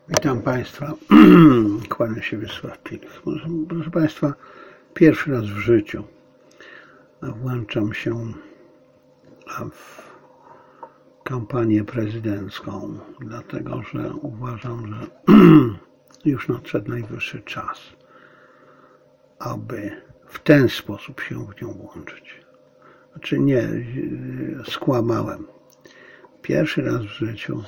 Witam Państwa. Kłania się Wiesław Pilch. Proszę Państwa, pierwszy raz w życiu włączam się w kampanię prezydencką, dlatego że uważam, że już nadszedł najwyższy czas, aby w ten sposób się w nią włączyć. Znaczy nie, skłamałem. Pierwszy raz w życiu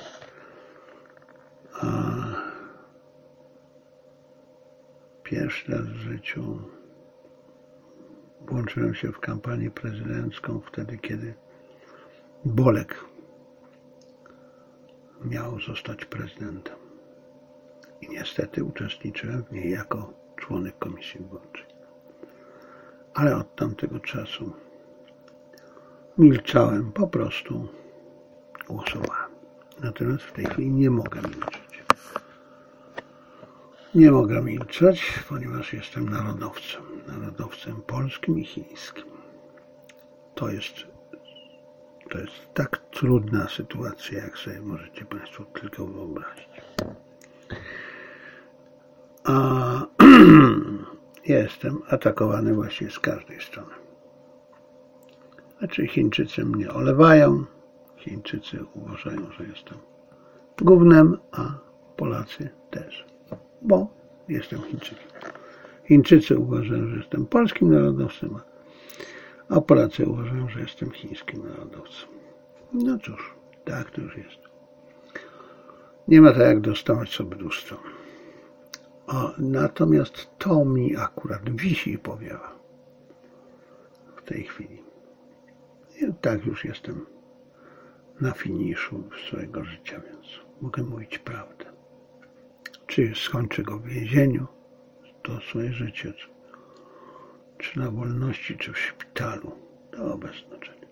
włączyłem się w kampanię prezydencką wtedy, kiedy Bolek miał zostać prezydentem. I niestety uczestniczyłem w niej jako członek Komisji Wyborczej. Ale od tamtego czasu milczałem, po prostu głosowałem. Natomiast w tej chwili nie mogę milczeć. Nie mogę milczeć, ponieważ jestem narodowcem polskim i chińskim. To jest tak trudna sytuacja, jak sobie możecie Państwo tylko wyobrazić. A jestem atakowany właściwie z każdej strony. Znaczy Chińczycy mnie olewają, Chińczycy uważają, że jestem gównem, a Polacy też, bo jestem Chińczykiem. Chińczycy uważają, że jestem polskim narodowcem, a Polacy uważają, że jestem chińskim narodowcem. No cóż, tak to już jest. Nie ma tak jak dostawać sobie do strony. Natomiast to mi akurat wisi i powiewa w tej chwili. I tak już jestem na finiszu swojego życia, więc mogę mówić prawdę. Czy skończę go w więzieniu, to swoje życie, czy na wolności, czy w szpitalu, to bez znaczenia.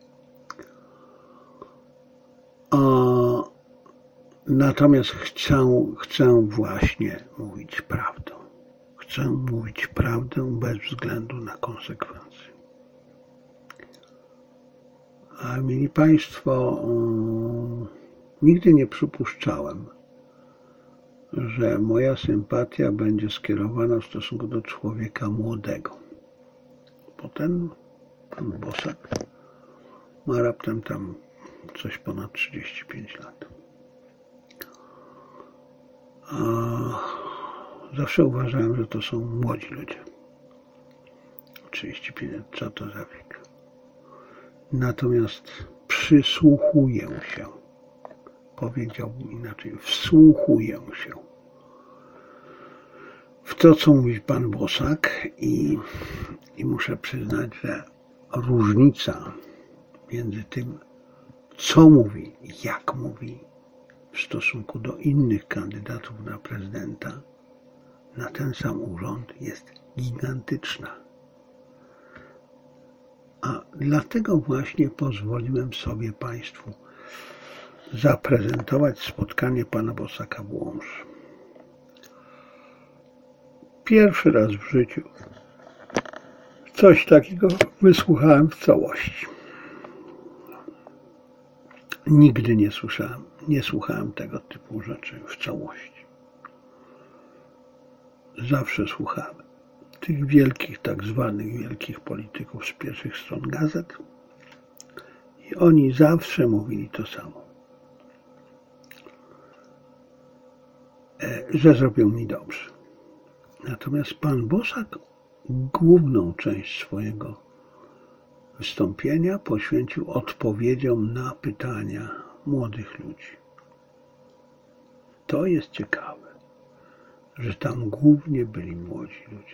Natomiast chcę właśnie mówić prawdę. Chcę mówić prawdę bez względu na konsekwencje. A mili Państwo, nigdy nie przypuszczałem, że moja sympatia będzie skierowana w stosunku do człowieka młodego. Potem pan Bosak ma raptem tam coś ponad 35 lat. Zawsze uważałem, że to są młodzi ludzie. 35 lat, co to za wiek? Natomiast przysłuchuję się, powiedziałbym inaczej, wsłuchuję się w to, co mówi pan Bosak i muszę przyznać, że różnica między tym, co mówi i jak mówi w stosunku do innych kandydatów na prezydenta na ten sam urząd jest gigantyczna. A dlatego właśnie pozwoliłem sobie Państwu zaprezentować spotkanie pana Bosaka w Łomży. Pierwszy raz w życiu coś takiego wysłuchałem w całości. Nigdy nie słuchałem tego typu rzeczy w całości. Zawsze słuchałem tych wielkich, tak zwanych wielkich polityków z pierwszych stron gazet i oni zawsze mówili to samo. Że zrobią mi dobrze. Natomiast pan Bosak główną część swojego wystąpienia poświęcił odpowiedziom na pytania młodych ludzi. To jest ciekawe, że tam głównie byli młodzi ludzie.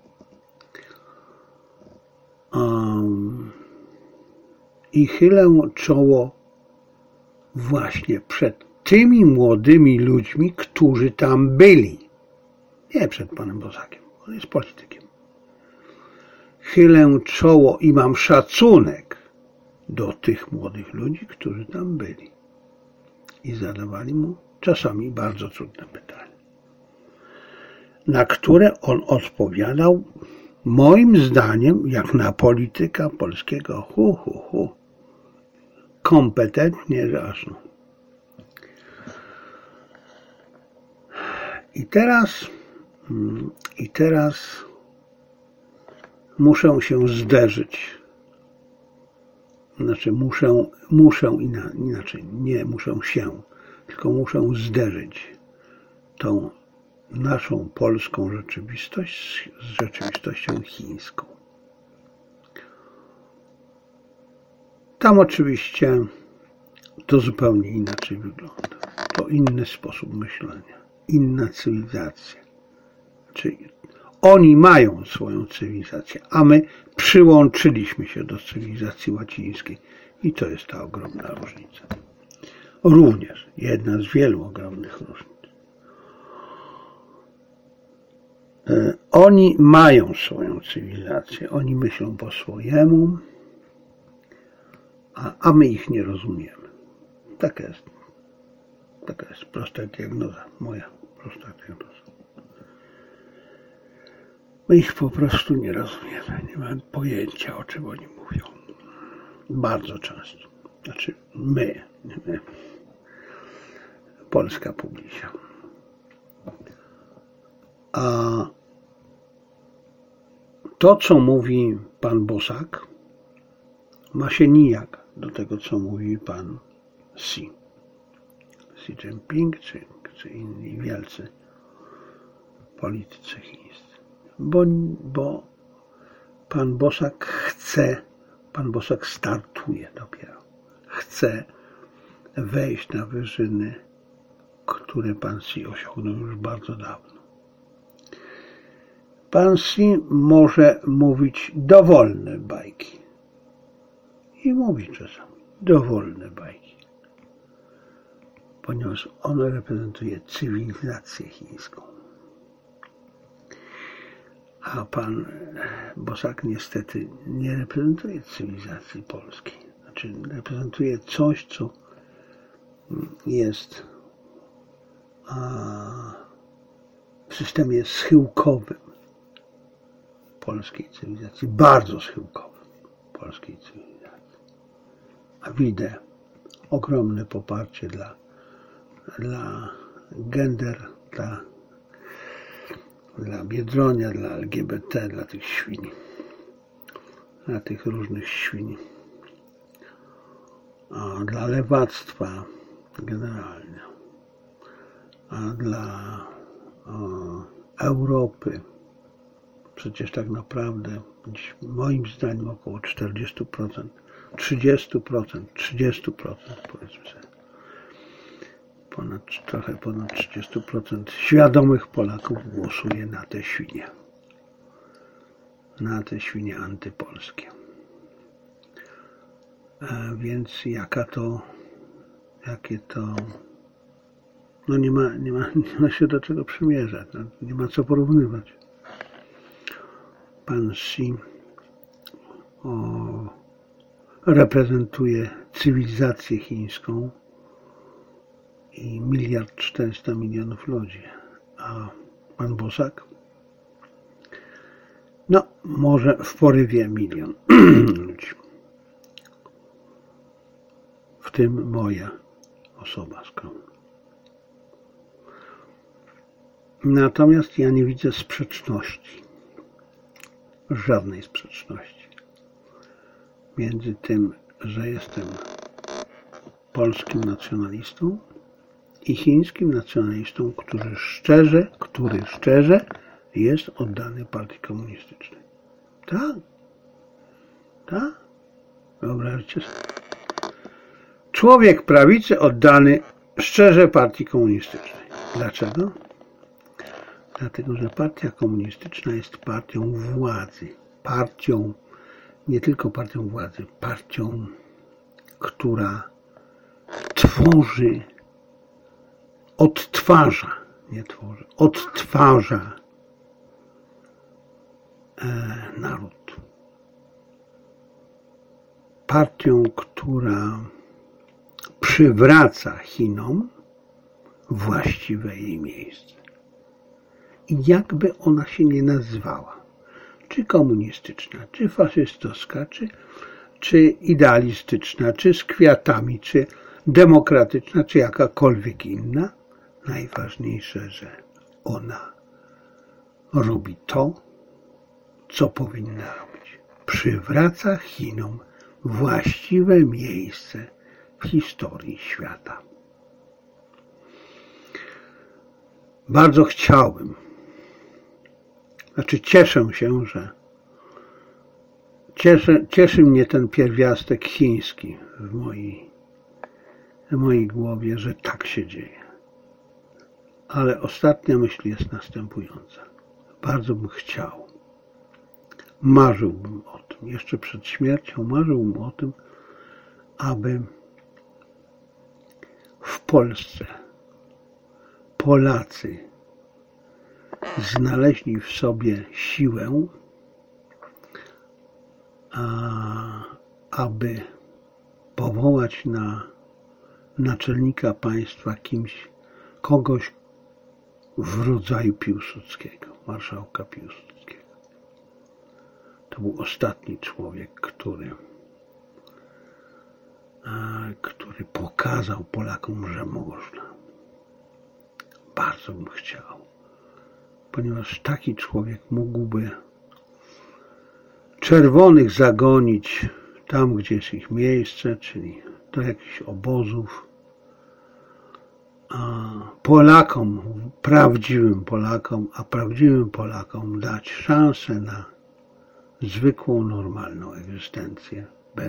I chylę czoło właśnie przed tymi młodymi ludźmi, którzy tam byli. Nie przed panem Bosakiem, on jest politykiem. Chylę czoło i mam szacunek do tych młodych ludzi, którzy tam byli. I zadawali mu czasami bardzo trudne pytania, na które on odpowiadał moim zdaniem, jak na polityka polskiego, kompetentnie, że aż no. I teraz muszę się zderzyć. Znaczy inaczej, nie muszę się, tylko muszę zderzyć tą naszą polską rzeczywistość z rzeczywistością chińską. Tam oczywiście to zupełnie inaczej wygląda. To inny sposób myślenia, inna cywilizacja. Czyli oni mają swoją cywilizację, a my przyłączyliśmy się do cywilizacji łacińskiej. I to jest ta ogromna różnica. Również jedna z wielu ogromnych różnic. Oni mają swoją cywilizację, oni myślą po swojemu, a my ich nie rozumiemy. Taka jest prosta diagnoza, moja prosta diagnoza. My ich po prostu nie rozumiemy, nie mamy pojęcia, o czym oni mówią. Bardzo często. Znaczy my. Polska publiczna. A to, co mówi pan Bosak, ma się nijak do tego, co mówi pan Xi Jinping, czy inni wielcy politycy chińscy. Bo pan Bosak startuje dopiero. Chce wejść na wyżyny, które pan Xi osiągnął już bardzo dawno. Pan Xi może mówić dowolne bajki. I mówi czasami dowolne bajki. Ponieważ on reprezentuje cywilizację chińską. A pan Bosak niestety nie reprezentuje cywilizacji polskiej. Znaczy reprezentuje coś, co jest w systemie schyłkowym polskiej cywilizacji, bardzo schyłkowym polskiej cywilizacji. A widzę ogromne poparcie dla gender, dla Biedronia, dla LGBT, dla tych świń, dla tych różnych świń, a dla lewactwa generalnie, a dla Europy. Przecież tak naprawdę moim zdaniem około 40%, 30% powiedzmy sobie. Trochę ponad 30% świadomych Polaków głosuje na te świnie. Na te świnie antypolskie. Więc jakie to no nie ma się do czego przymierzać, no, nie ma co porównywać. Pan Xi reprezentuje cywilizację chińską i 1,4 miliarda ludzi, a pan Bosak no może w porywie 1 milion ludzi, w tym moja osoba skromna. Natomiast ja nie widzę sprzeczności, żadnej sprzeczności między tym, że jestem polskim nacjonalistą i chińskim nacjonalistą, który szczerze jest oddany partii komunistycznej. Tak. Wyobraźcie sobie. Człowiek prawicy oddany szczerze partii komunistycznej. Dlaczego? Dlatego, że partia komunistyczna jest partią władzy. Nie tylko partią władzy, partią, która odtwarza naród. Partią, która przywraca Chinom właściwe jej miejsce. I jakby ona się nie nazywała, czy komunistyczna, czy faszystowska, czy idealistyczna, czy z kwiatami, czy demokratyczna, czy jakakolwiek inna, najważniejsze, że ona robi to, co powinna robić. Przywraca Chinom właściwe miejsce w historii świata. Bardzo chciałbym, cieszę się, że cieszy mnie ten pierwiastek chiński w mojej głowie, że tak się dzieje. Ale ostatnia myśl jest następująca. Bardzo bym chciał, marzyłbym o tym, jeszcze przed śmiercią marzyłbym o tym, aby w Polsce Polacy znaleźli w sobie siłę, aby powołać na naczelnika państwa kogoś w rodzaju Piłsudskiego, marszałka Piłsudskiego. To był ostatni człowiek, który pokazał Polakom, że można. Bardzo bym chciał, ponieważ taki człowiek mógłby czerwonych zagonić tam, gdzie jest ich miejsce, czyli do jakichś obozów, a prawdziwym Polakom dać szansę na zwykłą, normalną egzystencję,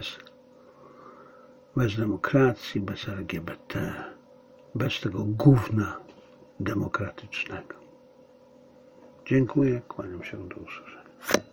bez demokracji, bez LGBT, bez tego gówna demokratycznego. Dziękuję, kłaniam się, do usłyszenia.